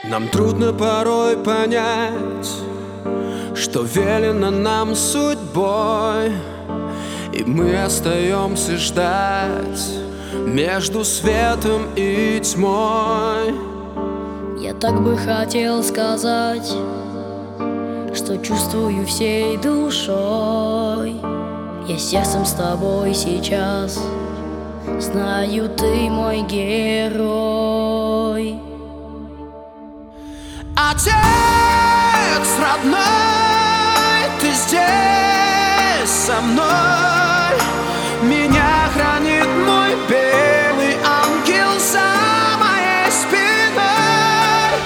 Нам трудно порой понять, что велено нам судьбой, и мы остаемся ждать между светом и тьмой. Я так бы хотел сказать, что чувствую всей душой. Я сердцем с тобой сейчас, знаю, ты мой герой. Отец родной, ты здесь со мной. Меня хранит мой белый ангел за моей спиной.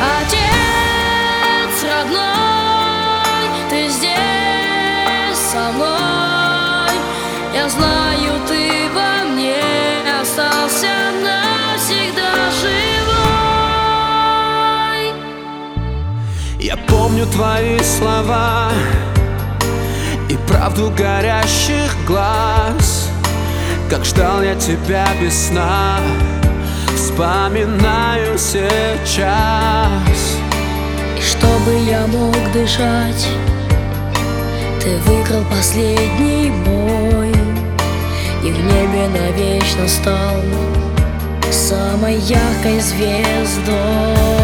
Отец родной, ты здесь со мной. Я знаю, ты во мне остался навсегда живой. Я помню твои слова и правду горящих глаз. Как ждал я тебя без сна, вспоминаю сейчас. И чтобы я мог дышать, ты выиграл последний бой, и в небе навечно стал самой яркой звездой.